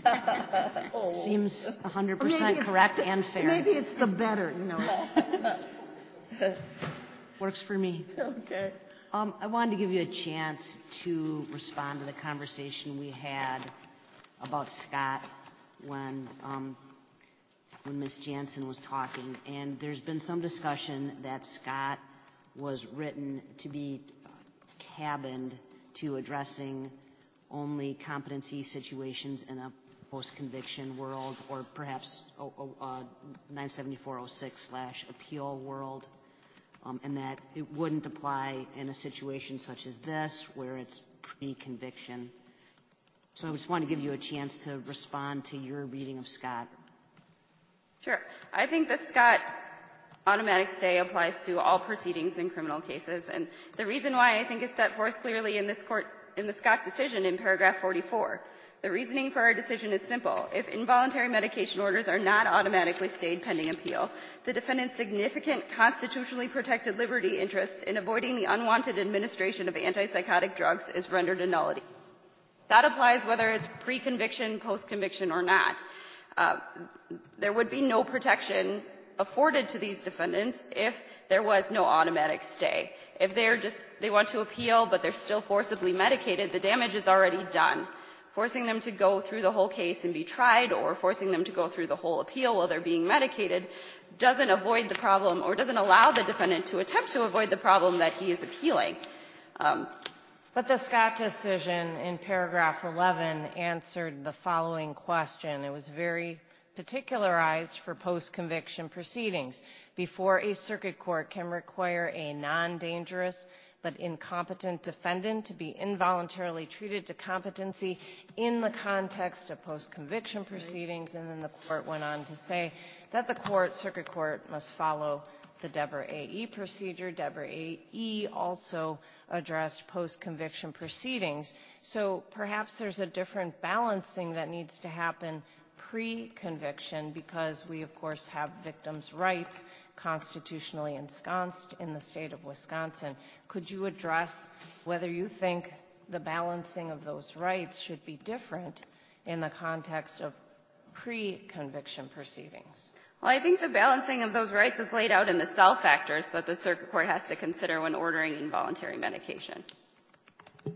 Seems 100% correct and fair. Maybe it's the better, you know. Works for me. Okay. I wanted to give you a chance to respond to the conversation we had about Scott when Ms. Jansen was talking. And there's been some discussion that Scott was written to be cabined to addressing only competency situations in a post-conviction world, or perhaps 97406/appeal world. And that it wouldn't apply in a situation such as this where it's pre-conviction. So I just want to give you a chance to respond to your reading of Scott. Sure. I think the Scott automatic stay applies to all proceedings in criminal cases. And the reason why I think is set forth clearly in the Scott decision in paragraph 44. The reasoning for our decision is simple. If involuntary medication orders are not automatically stayed pending appeal, the defendant's significant constitutionally protected liberty interest in avoiding the unwanted administration of antipsychotic drugs is rendered a nullity. That applies whether it's pre-conviction, post-conviction, or not. There would be no protection afforded to these defendants if there was no automatic stay. If they want to appeal but they're still forcibly medicated, the damage is already done. Forcing them to go through the whole case and be tried, or forcing them to go through the whole appeal while they're being medicated, doesn't avoid the problem, or doesn't allow the defendant to attempt to avoid the problem that he is appealing. But the Scott decision in paragraph 11 answered the following question. It was very particularized for post-conviction proceedings. Before a circuit court can require a non-dangerous but incompetent defendant to be involuntarily treated to competency in the context of post-conviction proceedings, and then the court went on to say that the circuit court must follow the Deborah AE procedure. Deborah AE also addressed post-conviction proceedings. So perhaps there's a different balancing that needs to happen pre-conviction, because we, of course, have victims' rights constitutionally ensconced in the state of Wisconsin. Could you address whether you think the balancing of those rights should be different in the context of pre-conviction proceedings? Well, I think the balancing of those rights is laid out in the cell factors that the circuit court has to consider when ordering involuntary medication. Do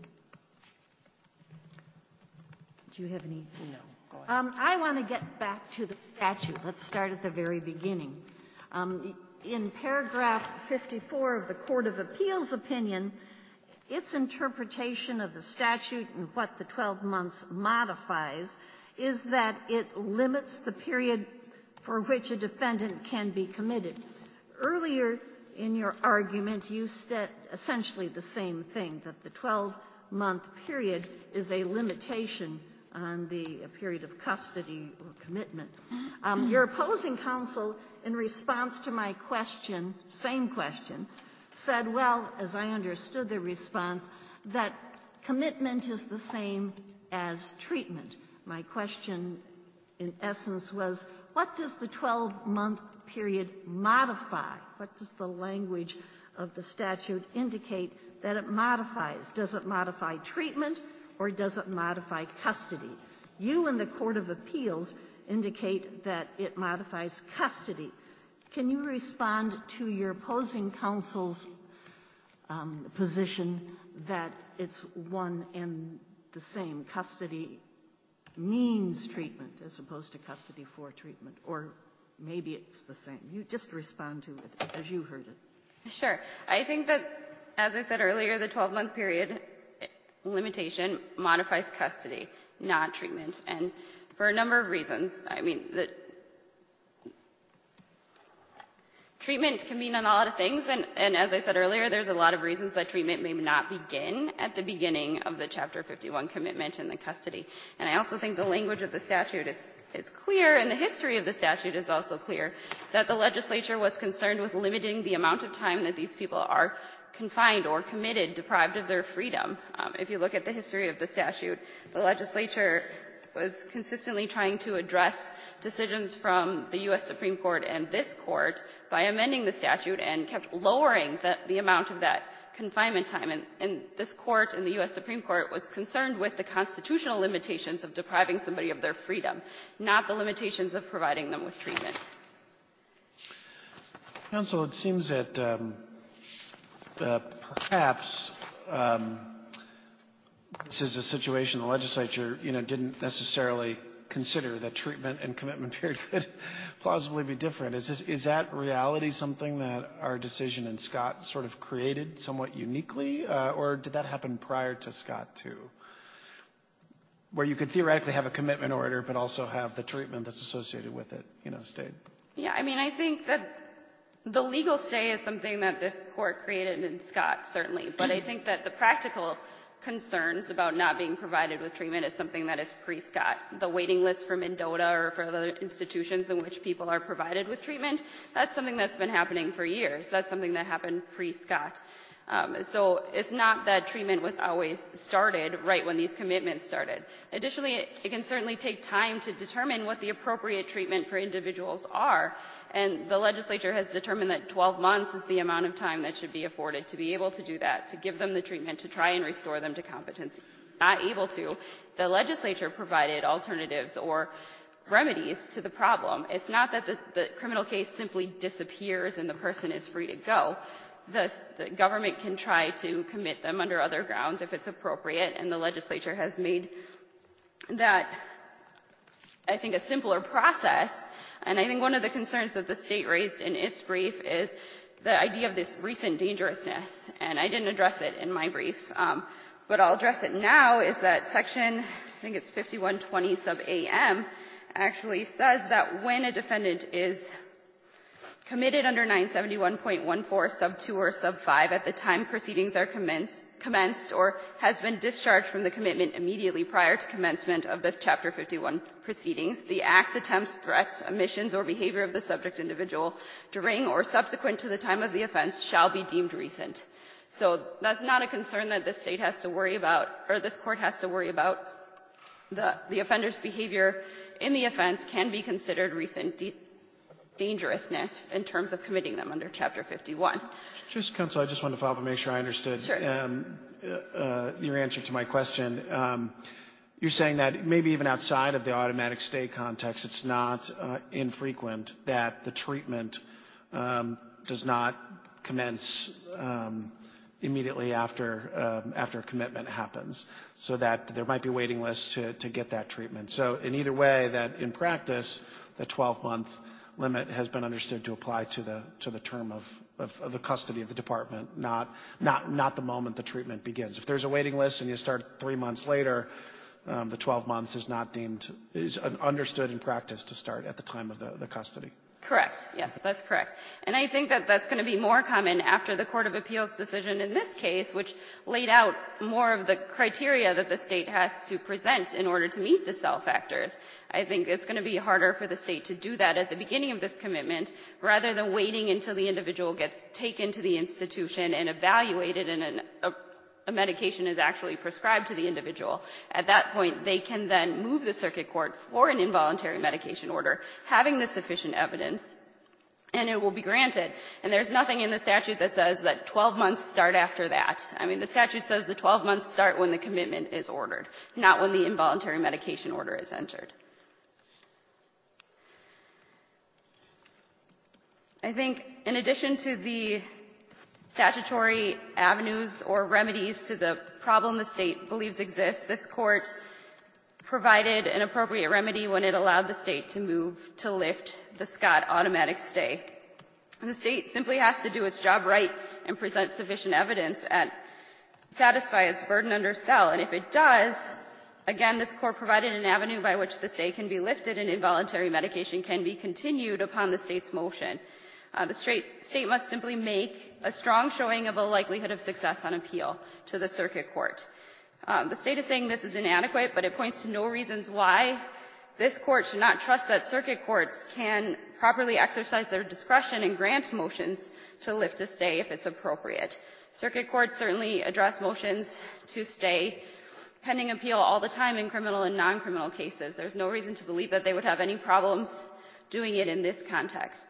you have any? No. Go ahead. I want to get back to the statute. Let's start at the very beginning. In paragraph 54 of the Court of Appeals opinion, its interpretation of the statute and what the 12 months modifies is that it limits the period for which a defendant can be committed. Earlier in your argument, you said essentially the same thing, that the 12-month period is a limitation on the period of custody or commitment. Your opposing counsel, in response to my question, same question, said, well, as I understood the response, that commitment is the same as treatment. My question, in essence, was, what does the 12-month period modify? What does the language of the statute indicate that it modifies? Does it modify treatment, or does it modify custody? You in the Court of Appeals indicate that it modifies custody. Can you respond to your opposing counsel's position that it's one and the same? Custody means treatment as opposed to custody for treatment, or maybe it's the same. You just respond to it as you heard it. Sure. I think that, as I said earlier, the 12-month period limitation modifies custody, not treatment, and for a number of reasons. I mean, the treatment can mean a lot of things, and as I said earlier, there's a lot of reasons that treatment may not begin at the beginning of the Chapter 51 commitment and the custody. And I also think the language of the statute is clear, and the history of the statute is also clear, that the legislature was concerned with limiting the amount of time that these people are confined or committed, deprived of their freedom. If you look at the history of the statute, the legislature was consistently trying to address decisions from the U.S. Supreme Court and this court by amending the statute and kept lowering the amount of that confinement time. And this court and the U.S. Supreme Court was concerned with the constitutional limitations of depriving somebody of their freedom, not the limitations of providing them with treatment. Counsel, it seems that perhaps this is a situation the legislature, didn't necessarily consider that treatment and commitment period could plausibly be different. Is that reality something that our decision in Scott sort of created somewhat uniquely, or did that happen prior to Scott too, where you could theoretically have a commitment order but also have the treatment that's associated with it, stayed? Yeah, I mean, I think that the legal stay is something that this court created in Scott, certainly, but I think that the practical concerns about not being provided with treatment is something that is pre-Scott. The waiting list for Mendota or for other institutions in which people are provided with treatment, that's something that's been happening for years. That's something that happened pre-Scott. So it's not that treatment was always started right when these commitments started. Additionally, it can certainly take time to determine what the appropriate treatment for individuals are. And the legislature has determined that 12 months is the amount of time that should be afforded to be able to do that, to give them the treatment, to try and restore them to competency. Not able to, the legislature provided alternatives or remedies to the problem. It's not that the criminal case simply disappears and the person is free to go. The government can try to commit them under other grounds if it's appropriate, and the legislature has made that, I think, a simpler process. And I think one of the concerns that the state raised in its brief is the idea of this recent dangerousness. And I didn't address it in my brief, but I'll address it now, is that section, I think it's 5120 sub AM, actually says that when a defendant is committed under 971.14 sub 2 or sub 5 at the time proceedings are commenced or has been discharged from the commitment immediately prior to commencement of the Chapter 51 proceedings, the acts, attempts, threats, omissions, or behavior of the subject individual during or subsequent to the time of the offense shall be deemed recent. So that's not a concern that the state has to worry about, or this court has to worry about. The offender's behavior in the offense can be considered recent dangerousness in terms of committing them under Chapter 51. Just, counsel, I just wanted to follow up and make sure I understood your answer to my question. You're saying that maybe even outside of the automatic stay context, it's not infrequent that the treatment does not commence immediately after a commitment happens, so that there might be waiting lists to get that treatment. So in either way, that in practice, the 12-month limit has been understood to apply to the term of the custody of the department, not the moment the treatment begins. If there's a waiting list and you start 3 months later, the 12 months is understood in practice to start at the time of the custody. Correct. Yes, that's correct. And I think that that's going to be more common after the Court of Appeals decision in this case, which laid out more of the criteria that the state has to present in order to meet the cell factors. I think it's going to be harder for the state to do that at the beginning of this commitment rather than waiting until the individual gets taken to the institution and evaluated and a medication is actually prescribed to the individual. At that point, they can then move the circuit court for an involuntary medication order, having the sufficient evidence, and it will be granted. And there's nothing in the statute that says that 12 months start after that. I mean, the statute says the 12 months start when the commitment is ordered, not when the involuntary medication order is entered. I think in addition to the statutory avenues or remedies to the problem the state believes exists, this court provided an appropriate remedy when it allowed the state to move to lift the Scott automatic stay. And the state simply has to do its job right and present sufficient evidence and satisfy its burden under cell. And if it does, again, this court provided an avenue by which the stay can be lifted and involuntary medication can be continued upon the state's motion. The state must simply make a strong showing of a likelihood of success on appeal to the circuit court. The state is saying this is inadequate, but it points to no reasons why this court should not trust that circuit courts can properly exercise their discretion and grant motions to lift a stay if it's appropriate. Circuit courts certainly address motions to stay pending appeal all the time in criminal and non-criminal cases. There's no reason to believe that they would have any problems doing it in this context.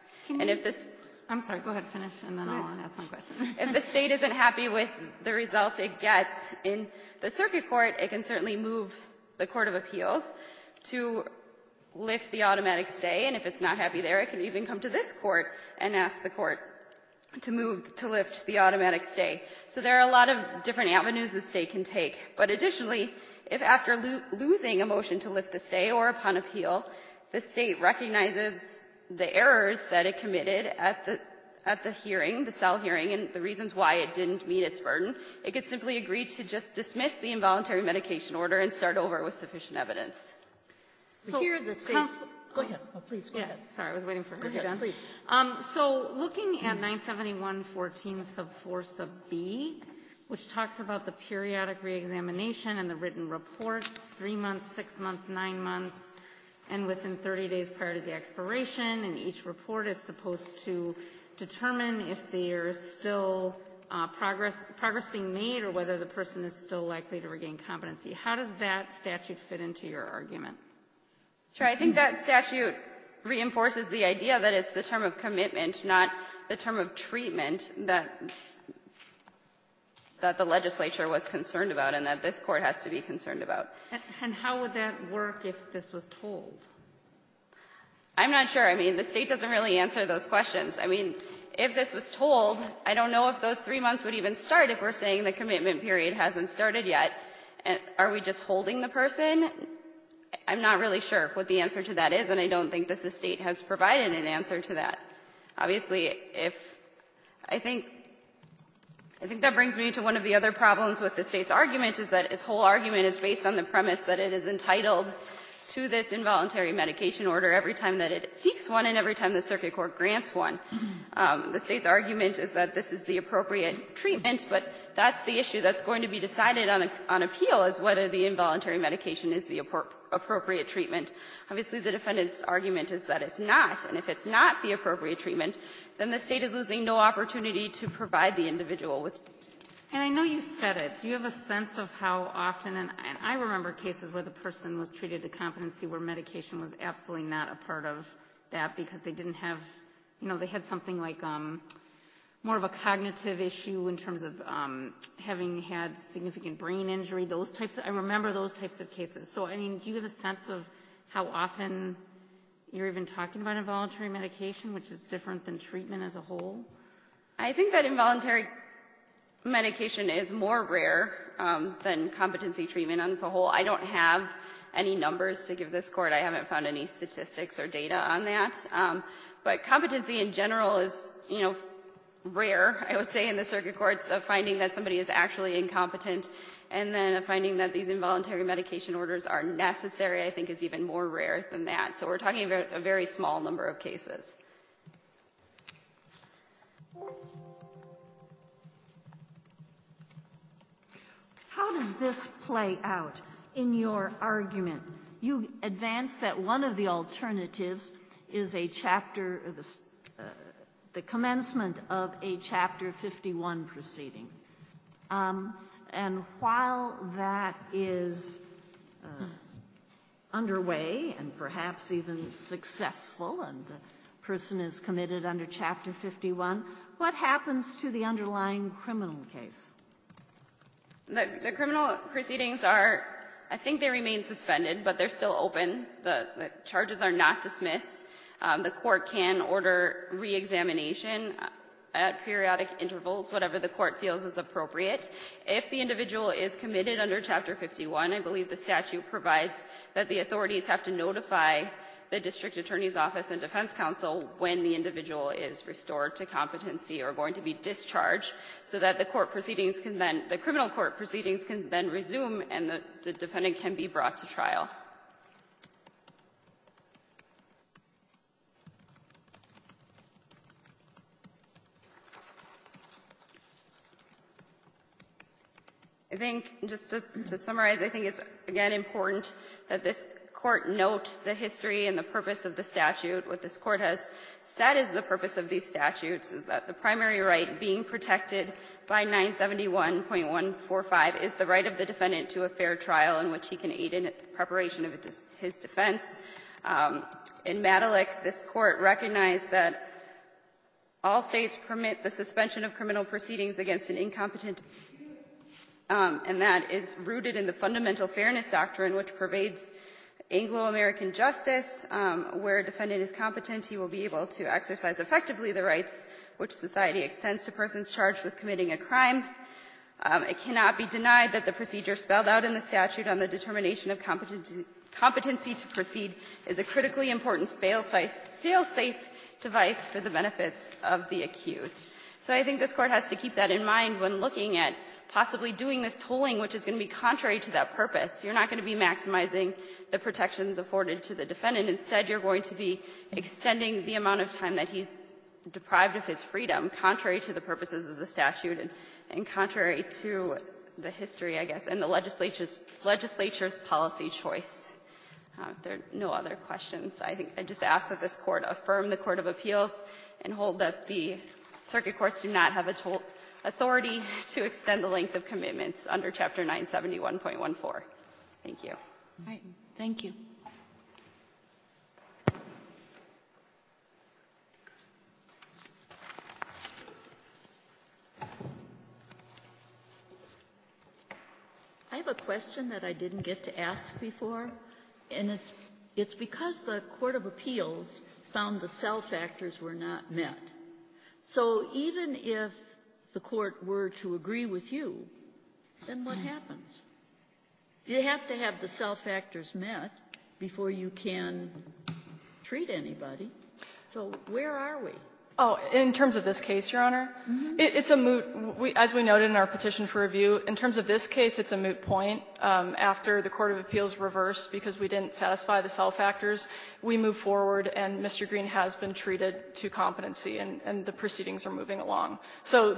I'm sorry, go ahead, finish, and then I'll ask my question. If the state isn't happy with the results it gets in the circuit court, it can certainly move the Court of Appeals to lift the automatic stay, and if it's not happy there, it can even come to this court and ask the court to move to lift the automatic stay. So there are a lot of different avenues the state can take. But additionally, if after losing a motion to lift the stay or upon appeal, the state recognizes the errors that it committed at the hearing, the cell hearing, and the reasons why it didn't meet its burden, it could simply agree to just dismiss the involuntary medication order and start over with sufficient evidence. So here the state... Go ahead. Oh, please, go ahead. Sorry, I was waiting for her to be done. Please. So looking at 971.14 sub 4 sub B, which talks about the periodic reexamination and the written report, 3 months, 6 months, 9 months, and within 30 days prior to the expiration, and each report is supposed to determine if there is still progress being made or whether the person is still likely to regain competency. How does that statute fit into your argument? Sure. I think that statute reinforces the idea that it's the term of commitment, not the term of treatment that the legislature was concerned about and that this court has to be concerned about. And how would that work if this was told? I'm not sure. I mean, the state doesn't really answer those questions. I mean, if this was told, I don't know if those 3 months would even start if we're saying the commitment period hasn't started yet. And are we just holding the person? I'm not really sure what the answer to that is, and I don't think that the state has provided an answer to that. Obviously, I think that brings me to one of the other problems with the state's argument is that its whole argument is based on the premise that it is entitled to this involuntary medication order every time that it seeks one and every time the circuit court grants one. The state's argument is that this is the appropriate treatment, but that's the issue that's going to be decided on appeal, is whether the involuntary medication is the appropriate treatment. Obviously, the defendant's argument is that it's not, and if it's not the appropriate treatment, then the state is losing no opportunity to provide the individual with. And I know you said it. Do you have a sense of how often, and I remember cases where the person was treated to competency where medication was absolutely not a part of that because they didn't have, they had something like more of a cognitive issue in terms of having had significant brain injury, I remember those types of cases. So, do you have a sense of how often you're even talking about involuntary medication, which is different than treatment as a whole? I think that involuntary medication is more rare than competency treatment as a whole. I don't have any numbers to give this court. I haven't found any statistics or data on that. But competency in general is, rare, I would say, in the circuit courts, of finding that somebody is actually incompetent, and then finding that these involuntary medication orders are necessary, I think, is even more rare than that. So we're talking about a very small number of cases. How does this play out in your argument? You advance that one of the alternatives is the commencement of a Chapter 51 proceeding. And while that is underway and perhaps even successful and the person is committed under Chapter 51, what happens to the underlying criminal case? The criminal proceedings I think they remain suspended, but they're still open. The charges are not dismissed. The court can order re-examination at periodic intervals, whatever the court feels is appropriate. If the individual is committed under Chapter 51, I believe the statute provides that the authorities have to notify the district attorney's office and defense counsel when the individual is restored to competency or going to be discharged, so that the criminal court proceedings can then resume and the defendant can be brought to trial. I think, just to summarize, I think it's, again, important that this court note the history and the purpose of the statute. What this court has said is the purpose of these statutes is that the primary right being protected by 971.145 is the right of the defendant to a fair trial in which he can aid in the preparation of his defense. In Madalik, this court recognized that all states permit the suspension of criminal proceedings against an incompetent, and that is rooted in the fundamental fairness doctrine which pervades Anglo-American justice. Where a defendant is competent, he will be able to exercise effectively the rights which society extends to persons charged with committing a crime. It cannot be denied that the procedure spelled out in the statute on the determination of competency to proceed is a critically important fail-safe device for the benefits of the accused. So I think this court has to keep that in mind when looking at possibly doing this tolling, which is going to be contrary to that purpose. You're not going to be maximizing the protections afforded to the defendant. Instead, you're going to be extending the amount of time that he's deprived of his freedom, contrary to the purposes of the statute and contrary to the history, I guess, and the legislature's policy choice. If there are no other questions, I just ask that this court affirm the Court of Appeals and hold that the circuit courts do not have authority to extend the length of commitments under Chapter 971.14. Thank you. All right. Thank you. I have a question that I didn't get to ask before, and it's because the Court of Appeals found the cell factors were not met. So even if the court were to agree with you, then what happens? You have to have the cell factors met before you can treat anybody. So where are we? Oh, in terms of this case, Your Honor, it's a moot, as we noted in our petition for review, in terms of this case, it's a moot point. After the Court of Appeals reversed because we didn't satisfy the cell factors, we moved forward and Mr. Green has been treated to competency and the proceedings are moving along. So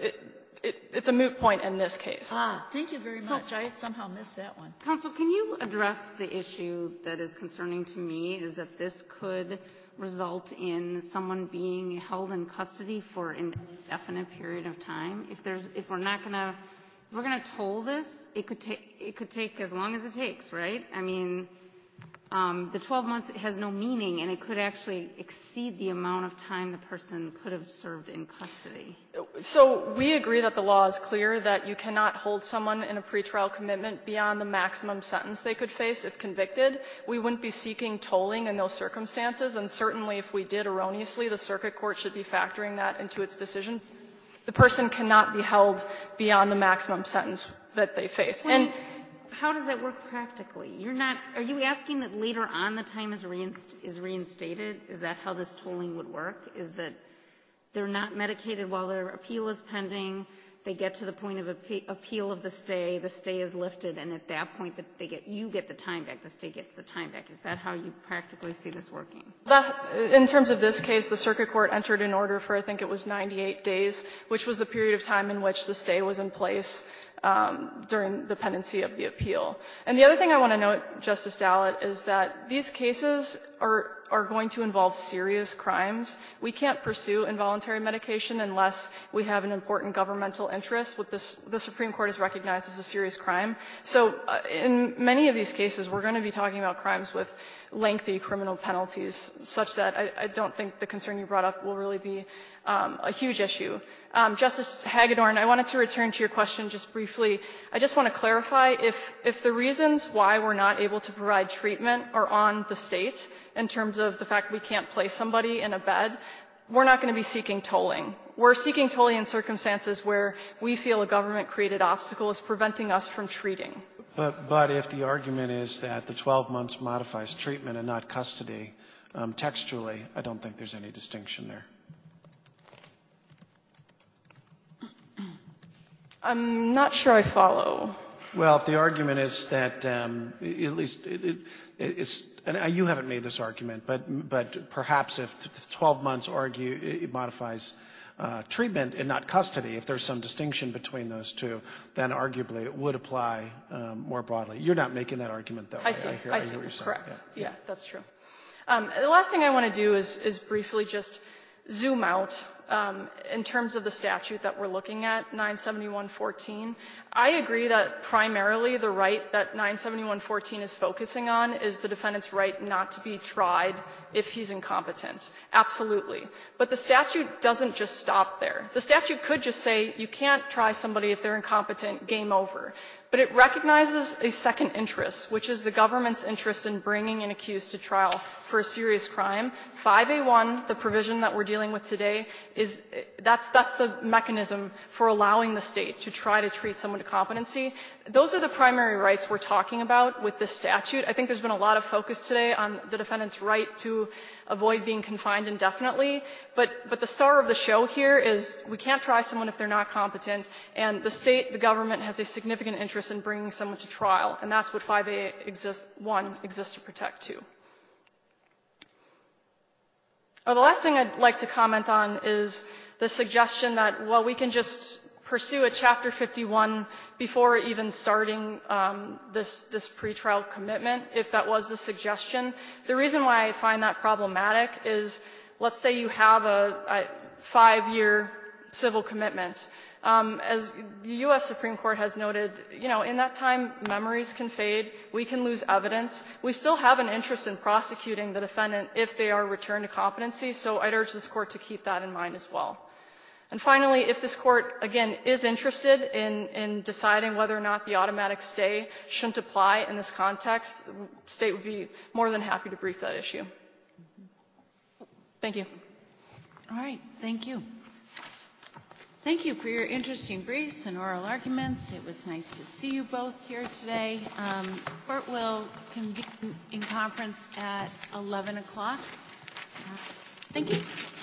it's a moot point in this case. Thank you very much. I somehow missed that one. Counsel, can you address the issue that is concerning to me, is that this could result in someone being held in custody for an indefinite period of time? If we're gonna toll this, it could take as long as it takes, right? I mean, the 12 months has no meaning, and it could actually exceed the amount of time the person could have served in custody. So we agree that the law is clear that you cannot hold someone in a pretrial commitment beyond the maximum sentence they could face if convicted. We wouldn't be seeking tolling in those circumstances, and certainly if we did erroneously, the circuit court should be factoring that into its decision. The person cannot be held beyond the maximum sentence that they face. And how does that work practically? Are you asking that later on the time is reinstated? Is that how this tolling would work? Is that they're not medicated while their appeal is pending, they get to the point of appeal of the stay is lifted, and at that point that you get the time back, the state gets the time back. Is that how you practically see this working? In terms of this case, the circuit court entered an order for, I think it was 98 days, which was the period of time in which the stay was in place during the pendency of the appeal. And the other thing I want to note, Justice Dallett, is that these cases are going to involve serious crimes. We can't pursue involuntary medication unless we have an important governmental interest, what the Supreme Court has recognized as a serious crime. So in many of these cases, we're going to be talking about crimes with lengthy criminal penalties, such that I don't think the concern you brought up will really be a huge issue. Justice Hagedorn, I wanted to return to your question just briefly. I just want to clarify, if the reasons why we're not able to provide treatment are on the state, in terms of the fact we can't place somebody in a bed, we're not going to be seeking tolling. We're seeking tolling in circumstances where we feel a government-created obstacle is preventing us from treating. But if the argument is that the 12 months modifies treatment and not custody, textually, I don't think there's any distinction there. I'm not sure I follow. Well, if the argument is that, at least it's, and you haven't made this argument, but perhaps if 12 months it modifies treatment and not custody, if there's some distinction between those two, then arguably it would apply more broadly. You're not making that argument, though. I see. I hear what you're saying. Correct. Yeah, that's true. The last thing I want to do is briefly just zoom out in terms of the statute that we're looking at, 971.14. I agree that primarily the right that 971.14 is focusing on is the defendant's right not to be tried if he's incompetent. Absolutely. But the statute doesn't just stop there. The statute could just say you can't try somebody if they're incompetent, game over. But it recognizes a second interest, which is the government's interest in bringing an accused to trial for a serious crime. 5A1, the provision that we're dealing with today, that's the mechanism for allowing the state to try to treat someone to competency. Those are the primary rights we're talking about with this statute. I think there's been a lot of focus today on the defendant's right to avoid being confined indefinitely. But the star of the show here is we can't try someone if they're not competent, and the state, the government, has a significant interest in bringing someone to trial, and that's what 5A1 exists to protect too. The last thing I'd like to comment on is the suggestion that, well, we can just pursue a Chapter 51 before even starting this pretrial commitment, if that was the suggestion. The reason why I find that problematic is, let's say you have a 5-year civil commitment. As the U.S. Supreme Court has noted, in that time, memories can fade. We can lose evidence. We still have an interest in prosecuting the defendant if they are returned to competency, so I'd urge this Court to keep that in mind as well. And finally, if this Court, again, is interested in deciding whether or not the automatic stay shouldn't apply in this context, the State would be more than happy to brief that issue. Thank you. All right. Thank you. Thank you for your interesting briefs and oral arguments. It was nice to see you both here today. Court will convene in conference at 11 o'clock. Thank you.